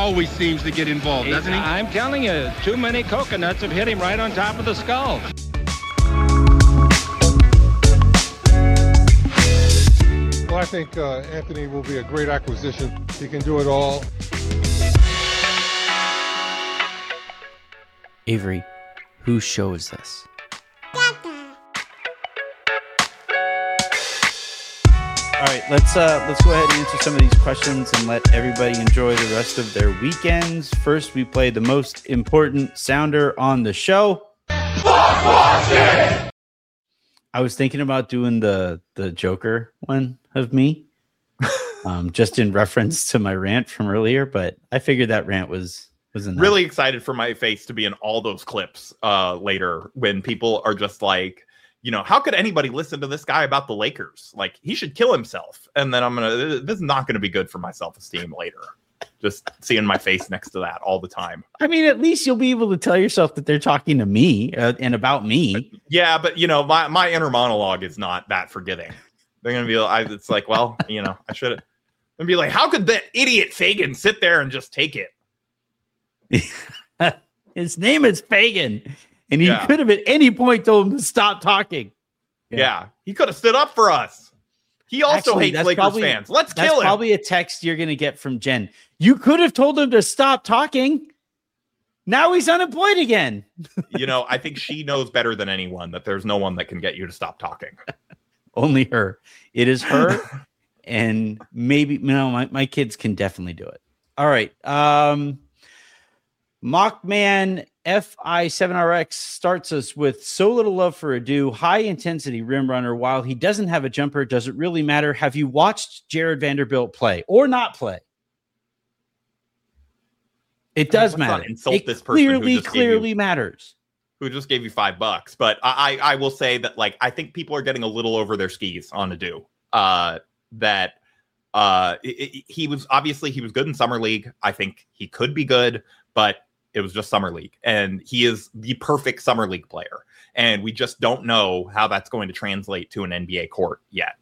always seems to get involved, doesn't he? I'm telling you, too many coconuts have hit him right on top of the skull. Well, I think Anthony will be a great acquisition. He can do it all. Avery, whose show is this? All right, let's go ahead and answer some of these questions and let everybody enjoy the rest of their weekends. First, we play the most important sounder on the show. I was thinking about doing the Joker one of me, just in reference to my rant from earlier, but I figured that rant was enough. Really excited for my face to be in all those clips later when people are just like, how could anybody listen to this guy about the Lakers? Like, he should kill himself. And then this is not going to be good for my self-esteem later. Just seeing my face next to that all the time. I mean, at least you'll be able to tell yourself that they're talking to me and about me. Yeah, but, my inner monologue is not that forgiving. They're going to be it's like, well, I should have. And be like, how could that idiot Fagan sit there and just take it? His name is Fagan. And he could have at any point told him to stop talking. Yeah. He could have stood up for us. He also hates Lakers fans. Let's kill him. That's probably a text you're going to get from Jen. You could have told him to stop talking. Now he's unemployed again. I think she knows better than anyone that there's no one that can get you to stop talking. Only her. It is her. And maybe, my kids can definitely do it. All right. Mockman FI7RX starts us with so little love for Adu, high intensity rim runner. While he doesn't have a jumper, does it really matter? Have you watched Jared Vanderbilt play or not play? It does matter. Insult this person clearly matters. Who just gave you $5? But I will say that, I think people are getting a little over their skis on Adu. He was good in summer league. I think he could be good, but it was just summer league, and he is the perfect summer league player. And we just don't know how that's going to translate to an NBA court yet.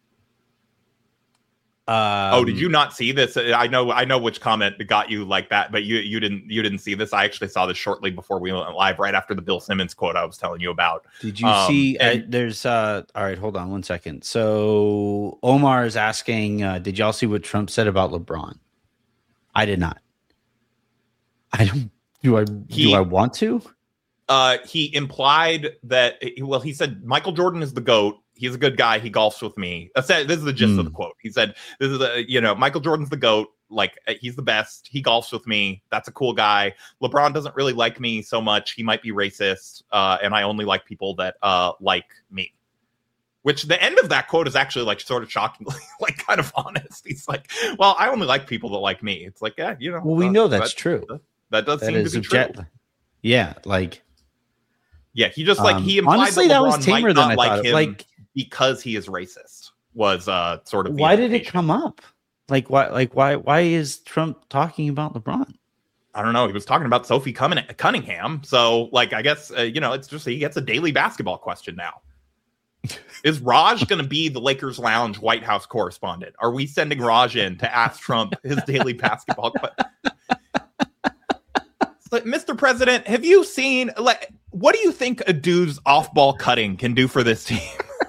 Did you not see this? I know which comment got you like that, but you didn't see this. I actually saw this shortly before we went live, right after the Bill Simmons quote I was telling you about. Did you see? There's all right. Hold on 1 second. So Omar is asking, did y'all see what Trump said about LeBron? I did not. I don't. Do I want to? He implied that. He said Michael Jordan is the GOAT. He's a good guy. He golfs with me. This is the gist of the quote. He said, "This is Michael Jordan's the GOAT. Like, he's the best. He golfs with me. That's a cool guy. LeBron doesn't really like me so much. He might be racist. And I only like people that like me." Which the end of that quote is actually sort of shockingly kind of honest. He's like, "Well, I only like people that like me." It's like, yeah, Well, we know that's true. That does seem to be true. Yeah, he just he implied honestly, that LeBron was tamer might than not I like thought. him because he is racist. Was sort of why did it come up? Why is Trump talking about LeBron? I don't know. He was talking about Sophie Cunningham. So I guess it's just he gets a daily basketball question now. Is Raj going to be the Lakers Lounge White House correspondent? Are we sending Raj in to ask Trump his daily basketball question? Mr. President, have you seen what do you think Adu's off-ball cutting can do for this team?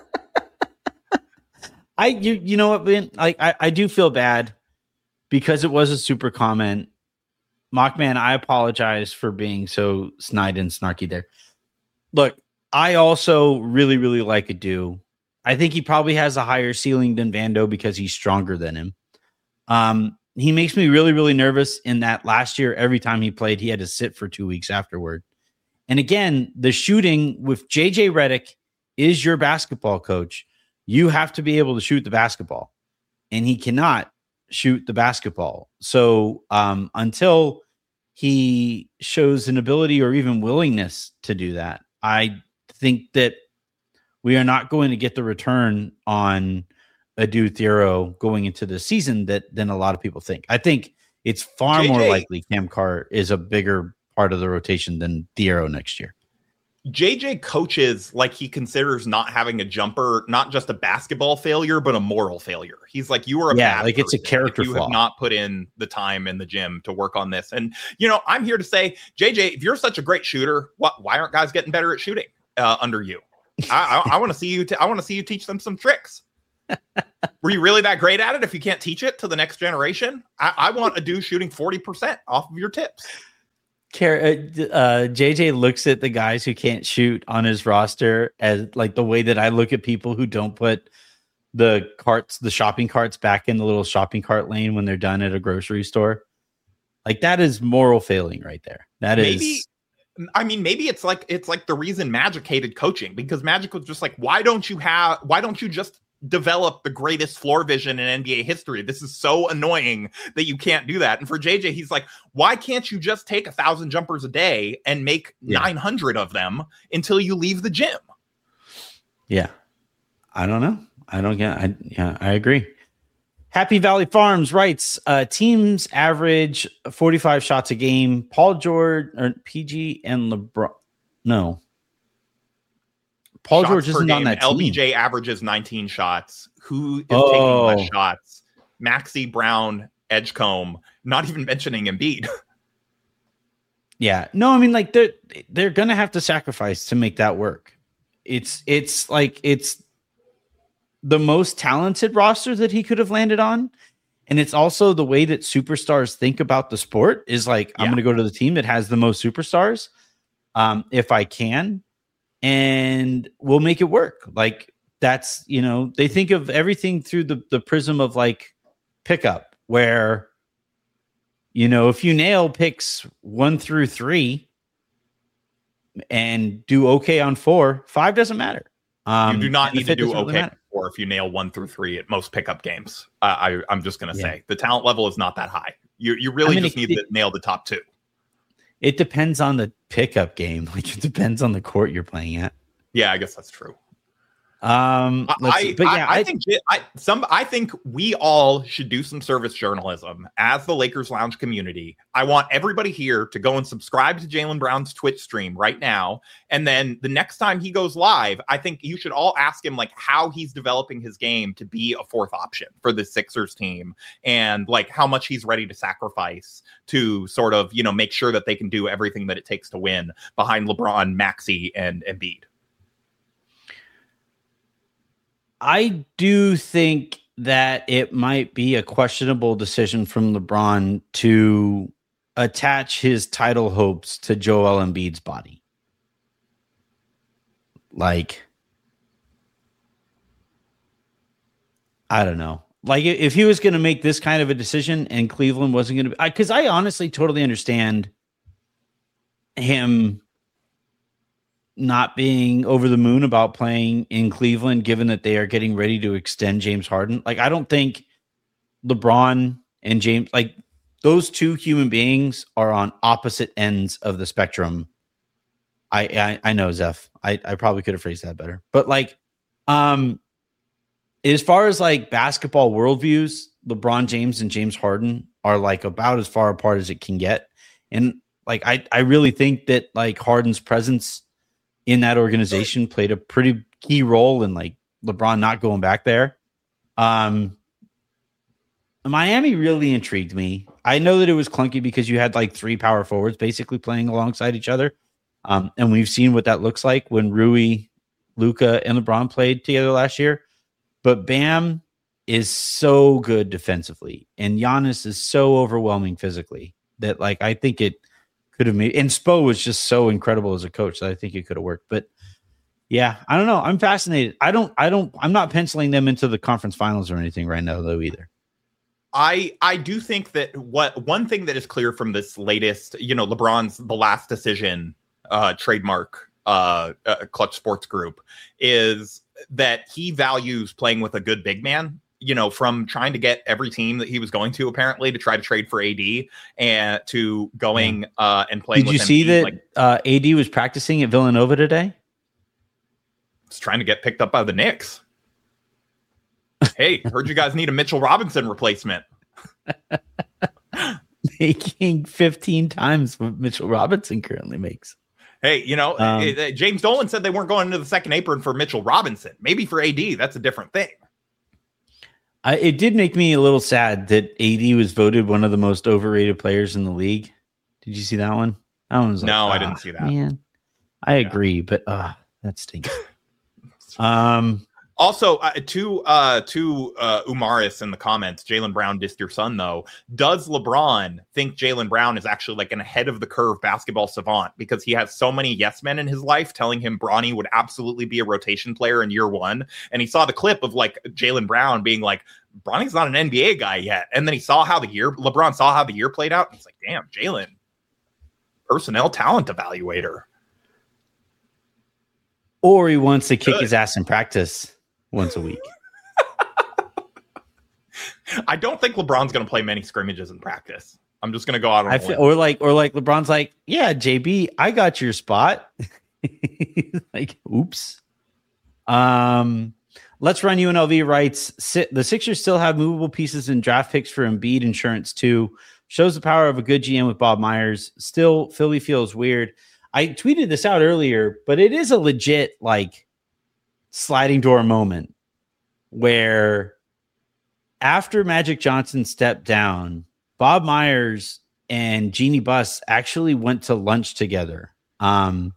You know what, Ben? I do feel bad because it was a super comment. Mockman, I apologize for being so snide and snarky there. Look, I also really, really like Adu. I think he probably has a higher ceiling than Vando because he's stronger than him. He makes me really, really nervous in that last year, every time he played, he had to sit for 2 weeks afterward. And again, the shooting with JJ Redick is your basketball coach. You have to be able to shoot the basketball, and he cannot shoot the basketball. So until he shows an ability or even willingness to do that, I think that we are not going to get the return on Adu Thiero going into the season than a lot of people think. I think it's far more likely Cam Carr is a bigger part of the rotation than Thiero next year. JJ coaches like he considers not having a jumper not just a basketball failure, but a moral failure. He's like, you are a bad like it's a character you flaw. have not put in the time in the gym to work on this. And I'm here to say, JJ, if you're such a great shooter, why aren't guys getting better at shooting under you? I want to see you. I want to see you teach them some tricks. Were you really that great at it? If you can't teach it to the next generation, I want a dude shooting 40% off of your tips. JJ looks at the guys who can't shoot on his roster as like the way that I look at people who don't put the shopping carts back in the little shopping cart lane when they're done at a grocery store. Like that is moral failing right there. Maybe it's like the reason Magic hated coaching, because Magic was just like, why don't you just develop the greatest floor vision in NBA history? This is so annoying that you can't do that. And for JJ, he's like, why can't you just take 1,000 jumpers a day and make 900 of them until you leave the gym? Yeah. I don't know. I agree. Happy Valley Farms writes, teams average 45 shots a game. Paul George or PG and LeBron. No. Paul shots George isn't on that team. LBJ averages 19 shots. Who is taking less shots? Maxey, Brown, Edgecombe, not even mentioning Embiid. Yeah. No, I mean, like they're gonna have to sacrifice to make that work. It's the most talented roster that he could have landed on. And it's also the way that superstars think about the sport is like, I'm gonna go to the team that has the most superstars. If I can. And we'll make it work. Like that's, they think of everything through the prism of like pickup, where, if you nail picks 1 through 3 and do okay on 4, 5 doesn't matter. You do not need to do okay on 4 if you nail 1 through 3 at most pickup games. I'm just going to say the talent level is not that high. You really just need to nail the top 2. It depends on the pickup game. Like it depends on the court you're playing at. Yeah, I guess that's true. I think we all should do some service journalism as the Lakers Lounge community. I want everybody here to go and subscribe to Jaylen Brown's Twitch stream right now. And then the next time he goes live, I think you should all ask him like how he's developing his game to be a 4th option for the Sixers team, and like how much he's ready to sacrifice to sort of, make sure that they can do everything that it takes to win behind LeBron, Maxey, and Embiid. I do think that it might be a questionable decision from LeBron to attach his title hopes to Joel Embiid's body. Like, I don't know. Like, if he was going to make this kind of a decision and Cleveland wasn't going to be, because I honestly totally understand him not being over the moon about playing in Cleveland, given that they are getting ready to extend James Harden. Like, I don't think LeBron and James, like those two human beings are on opposite ends of the spectrum. I know, Zeph. I probably could have phrased that better, but like, as far as like basketball worldviews, LeBron James and James Harden are like about as far apart as it can get. And like, I really think that like Harden's presence in that organization played a pretty key role in like LeBron not going back there. Miami really intrigued me. I know that it was clunky because you had like 3 power forwards basically playing alongside each other. And we've seen what that looks like when Rui, Luka, and LeBron played together last year. But Bam is so good defensively, and Giannis is so overwhelming physically that like I think it could have made, and Spo was just so incredible as a coach that I think it could have worked. But yeah, I don't know. I'm fascinated. I'm not penciling them into the conference finals or anything right now though either. I do think that one thing that is clear from this latest, LeBron's The Last Decision trademark Clutch Sports Group is that he values playing with a good big man. From trying to get every team that he was going to apparently to try to trade for AD and to going and playing. Did you see that AD was practicing at Villanova today? He's trying to get picked up by the Knicks. Hey, heard you guys need a Mitchell Robinson replacement. Making 15 times what Mitchell Robinson currently makes. Hey, James Dolan said they weren't going into the second apron for Mitchell Robinson. Maybe for AD, that's a different thing. It did make me a little sad that AD was voted one of the most overrated players in the league. Did you see that one? That one was no, I didn't see that. Man, I agree, but that stinks. Also, to Umaris in the comments, Jaylen Brown dissed your son, though. Does LeBron think Jaylen Brown is actually like an ahead of the curve basketball savant because he has so many yes men in his life telling him Bronny would absolutely be a rotation player in year one? And he saw the clip of like Jaylen Brown being like, Bronny's not an NBA guy yet. And then LeBron saw how the year played out. And he's like, damn, Jaylen, personnel talent evaluator. Or he wants to kick his ass in practice once a week. I don't think LeBron's going to play many scrimmages in practice. I'm just going to go out on a limb. Or like LeBron's like, yeah, JB, I got your spot. Like, oops. Let's Run UNLV writes, the Sixers still have movable pieces and draft picks for Embiid insurance too. Shows the power of a good GM with Bob Myers. Still, Philly feels weird. I tweeted this out earlier, but it is a legit like sliding door moment where after Magic Johnson stepped down, Bob Myers and Jeannie Buss actually went to lunch together and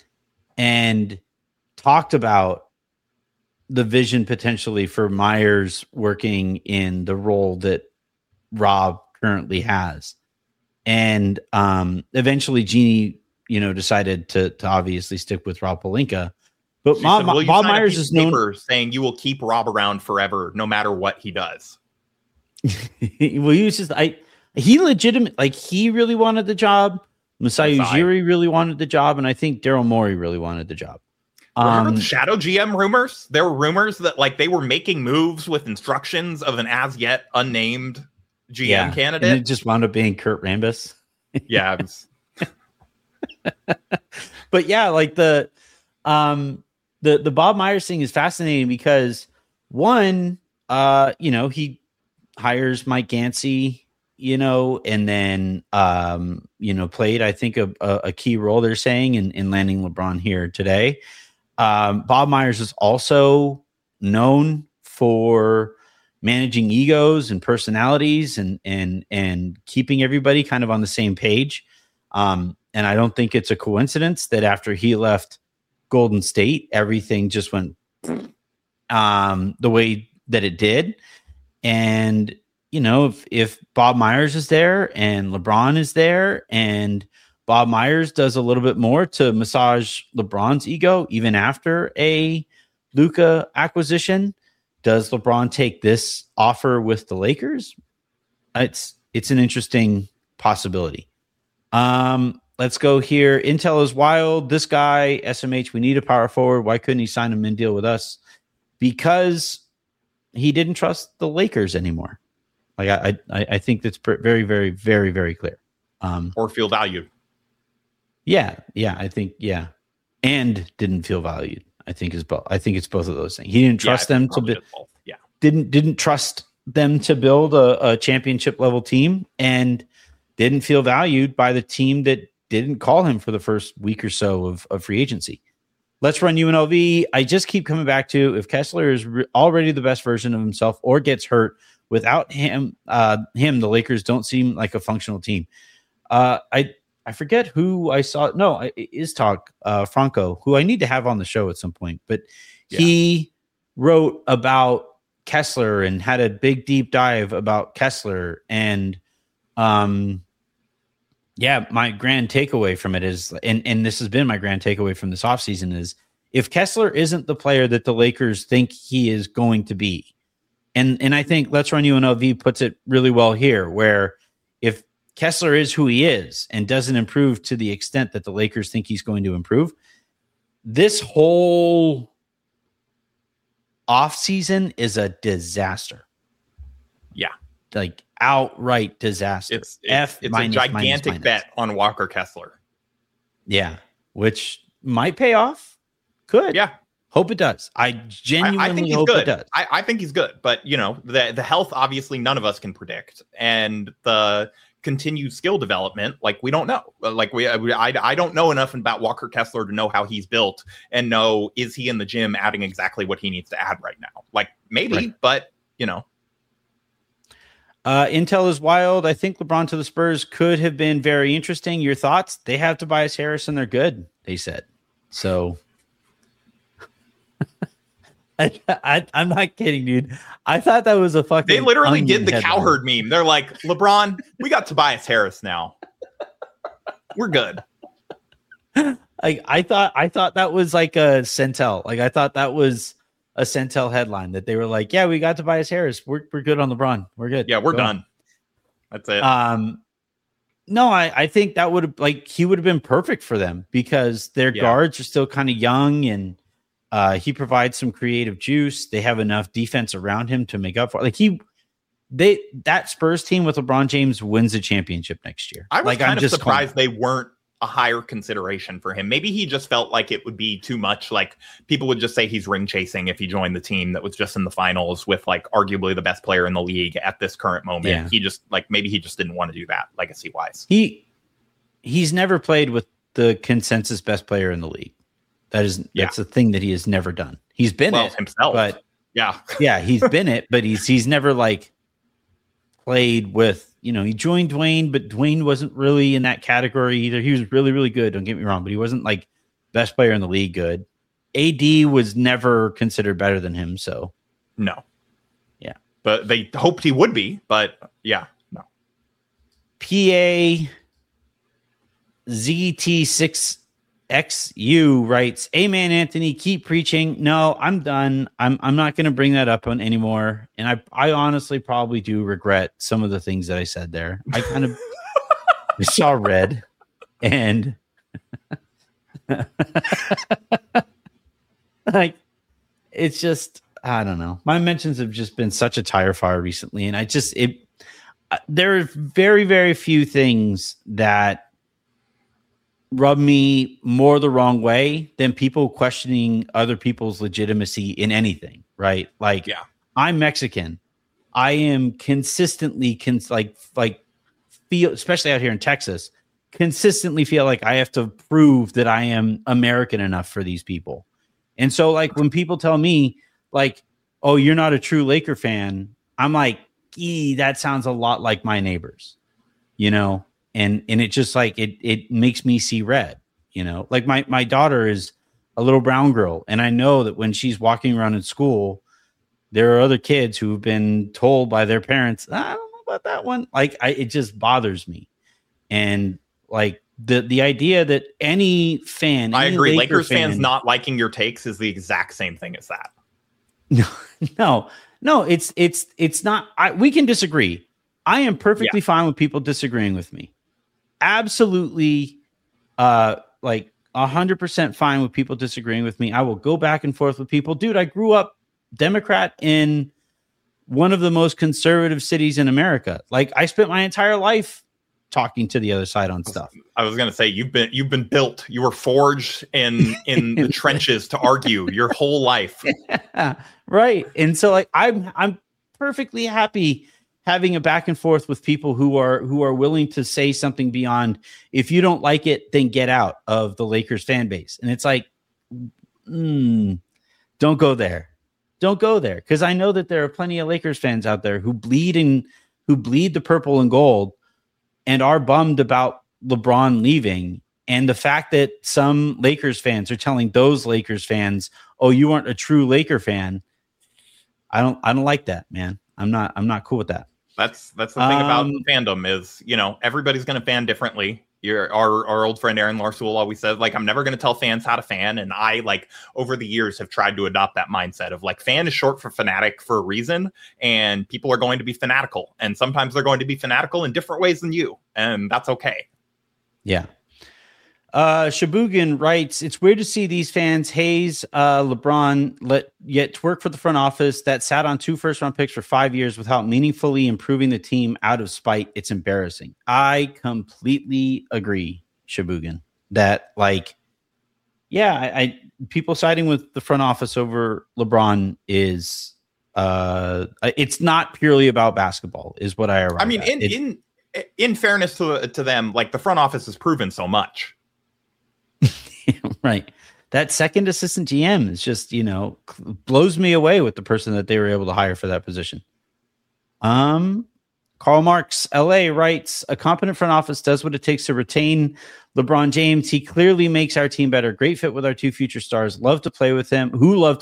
talked about the vision potentially for Myers working in the role that Rob currently has. And eventually Jeannie, decided to obviously stick with Rob Pelinka. But Bob Myers is known saying you will keep Rob around forever, no matter what he does. Well, he was just he legitimate, like he really wanted the job. Masai Ujiri really wanted the job, and I think Daryl Morey really wanted the job. Remember the shadow GM rumors? There were rumors that like they were making moves with instructions of an as yet unnamed GM candidate. And it just wound up being Kurt Rambis. Yeah. But yeah, like the Bob Myers thing is fascinating because one, he hires Mike Gansey, and then, played, I think, a key role they're saying in landing LeBron here today. Bob Myers is also known for managing egos and personalities and keeping everybody kind of on the same page. And I don't think it's a coincidence that after he left Golden State, everything just went the way that it did. And, if Bob Myers is there and LeBron is there and Bob Myers does a little bit more to massage LeBron's ego, even after a Luka acquisition, does LeBron take this offer with the Lakers? It's an interesting possibility. Let's go here. Intel is wild. This guy, SMH, we need a power forward. Why couldn't he sign a min deal with us? Because he didn't trust the Lakers anymore. Like I think that's very, very, very, very clear. Or feel valued. Yeah, I think, yeah. And didn't feel valued. I think it's both of those things. He didn't trust them to build. Yeah. Didn't trust them to build a championship level team and didn't feel valued by the team that didn't call him for the first week or so of free agency. Let's Run UNLV. I just keep coming back to if Kessler is already the best version of himself or gets hurt, without him, the Lakers don't seem like a functional team. I forget who I saw. No, it is Franco, who I need to have on the show at some point. But he wrote about Kessler and had a big deep dive about Kessler. And my grand takeaway from it is, and this has been my grand takeaway from this offseason, is if Kessler isn't the player that the Lakers think he is going to be, and I think Let's Run UNLV puts it really well here, where if Kessler is who he is and doesn't improve to the extent that the Lakers think he's going to improve, this whole offseason is a disaster. Yeah. Like outright disaster. It's a gigantic bet on Walker Kessler. Yeah. Which might pay off. Could. Yeah. Hope it does. I genuinely hope good. It does. I think he's good, but the health, obviously none of us can predict. And the continued skill development, like we don't know. Like I don't know enough about Walker Kessler to know how he's built and know, is he in the gym adding exactly what he needs to add right now? Like maybe, right. But you know. Intel is wild. I think LeBron to the Spurs could have been very interesting. Your thoughts? They have Tobias Harris and they're good, they said. So I'm not kidding, dude. I thought that was a fucking. They literally did the Cowherd meme. They're like, LeBron, we got Tobias Harris now. We're good. Like I thought that was like a Centel. Like I thought that was a Centel headline that they were like, yeah, we got Tobias Harris. We're good on LeBron. We're good. Yeah, we're done. That's it. No, I think that would have he would have been perfect for them because their guards are still kind of young and he provides some creative juice. They have enough defense around him to make up for it. That Spurs team with LeBron James wins the championship next year. I was kind of surprised they weren't a higher consideration for him. Maybe he just felt like it would be too much. Like people would just say he's ring chasing if he joined the team that was just in the finals with like arguably the best player in the league at this current moment. Yeah. He just maybe he just didn't want to do that legacy wise. He's never played with the consensus best player in the league. That's a thing that he has never done. He's been it himself, but yeah, he's been it, but he's never played with. He joined Dwayne, but Dwayne wasn't really in that category either. He was really, really good. Don't get me wrong, but he wasn't best player in the league good. AD was never considered better than him. So no. Yeah. But they hoped he would be, but yeah, no. PA ZT6XU writes, "Amen, Anthony, keep preaching." No, I'm done. I'm not going to bring that up on anymore. And I honestly probably do regret some of the things that I said there. I kind of saw red and it's just, I don't know. My mentions have just been such a tire fire recently. And there are very, very few things that rub me more the wrong way than people questioning other people's legitimacy in anything, right? I'm Mexican. I am consistently feel, especially out here in Texas, consistently feel like I have to prove that I am American enough for these people. And so when people tell me oh, you're not a true Laker fan, I'm like, that sounds a lot like my neighbors, And it just it makes me see red, my daughter is a little brown girl. And I know that when she's walking around in school, there are other kids who've been told by their parents, I don't know about that one. It just bothers me. And the idea that any fan, I agree. Lakers fans not liking your takes is the exact same thing as that. No, it's not. We can disagree. I am perfectly fine with people disagreeing with me. Absolutely, 100% fine with people disagreeing with me. I will go back and forth with people. Dude, I grew up Democrat in one of the most conservative cities in America. I spent my entire life talking to the other side on stuff. I was going to say, you've been built. You were forged in the trenches to argue your whole life. Yeah, right. And so I'm perfectly happy having a back and forth with people who are willing to say something beyond, if you don't like it, then get out of the Lakers fan base. And it's don't go there. Don't go there. Because I know that there are plenty of Lakers fans out there who bleed the purple and gold and are bummed about LeBron leaving. And the fact that some Lakers fans are telling those Lakers fans, oh, you aren't a true Laker fan. I don't like that, man. I'm not cool with that. That's the thing about fandom is, everybody's going to fan differently. Our old friend Aaron Larsoul always says, I'm never going to tell fans how to fan. And I, over the years, have tried to adopt that mindset of, fan is short for fanatic for a reason. And people are going to be fanatical. And sometimes they're going to be fanatical in different ways than you. And that's okay. Yeah. Shabugan writes, "It's weird to see these fans haze LeBron, yet twerk for the front office that sat on 2 first-round picks for 5 years without meaningfully improving the team out of spite. It's embarrassing." I completely agree, Shabugan, that people siding with the front office over LeBron is it's not purely about basketball, is what I arrive at. in fairness to them, like the front office has proven so much. Right. That second assistant GM is just, blows me away with the person that they were able to hire for that position. Karl Marx, LA, writes, a competent front office does what it takes to retain LeBron James. He clearly makes our team better. Great fit with our two future stars. Love to play with him.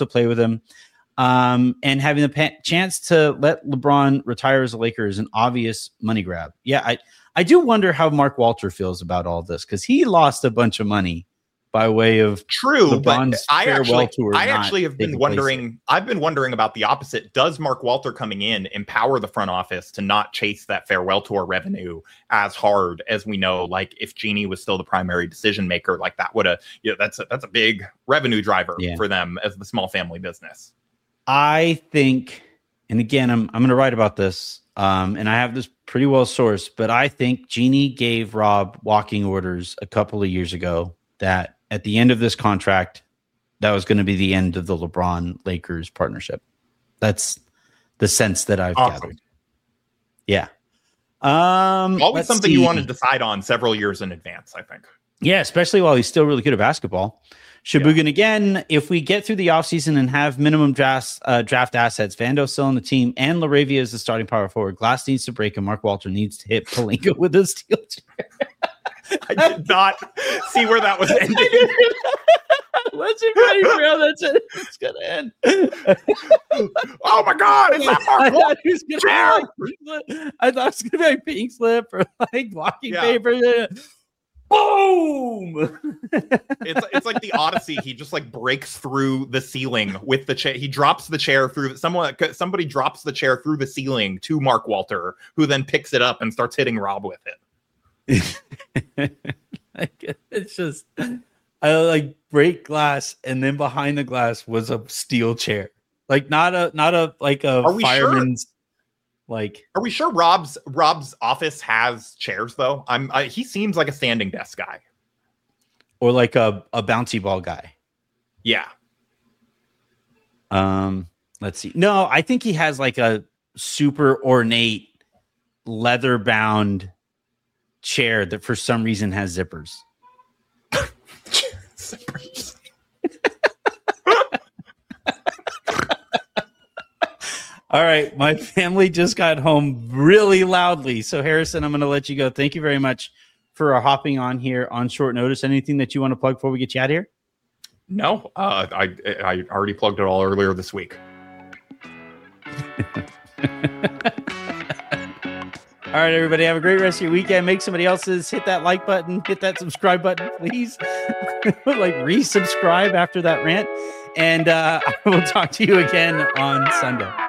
And having the chance to let LeBron retire as a Laker is an obvious money grab. Yeah, I do wonder how Mark Walter feels about all this, because he lost a bunch of money by way of LeBron's farewell tour. I actually have been wondering. I've been wondering about the opposite. Does Mark Walter coming in empower the front office to not chase that farewell tour revenue as hard as we know? Like if Jeanie was still the primary decision maker, like that would have. That's a big revenue driver for them as the small family business. I think, and again, I'm going to write about this, and I have this pretty well sourced, but I think Jeanie gave Rob walking orders a couple of years ago that at the end of this contract, that was going to be the end of the LeBron Lakers partnership. That's the sense that I've gathered. Yeah. Always something you want to decide on several years in advance, I think. Yeah, especially while he's still really good at basketball. Shabugan again, if we get through the offseason and have minimum draft assets, Vando's still on the team, and LaRavia is the starting power forward, Glass needs to break and Mark Walter needs to hit Pelinka with a steel chair. I did not see where that was ending. What's it ready for how it's going to end? Oh my God, it's not Mark Walter. I thought it was going to be like pink slip or like blocking paper. Boom! It's like the Odyssey. He just like breaks through the ceiling with the chair. He drops the chair through. Somebody drops the chair through the ceiling to Mark Walter, who then picks it up and starts hitting Rob with it. It's just, I like break glass, and then behind the glass was a steel chair, like not a fireman's. Sure? Like, are we sure Rob's office has chairs though? He seems like a standing desk guy, or like a bouncy ball guy. Yeah. Let's see. No, I think he has like a super ornate leather bound chair that for some reason has zippers. Zippers. All right, my family just got home really loudly. So, Harrison, I'm going to let you go. Thank you very much for hopping on here on short notice. Anything that you want to plug before we get you out of here? No, I already plugged it all earlier this week. All right, everybody, have a great rest of your weekend. Make somebody else's. Hit that like button. Hit that subscribe button, please. Like resubscribe after that rant. And I will talk to you again on Sunday.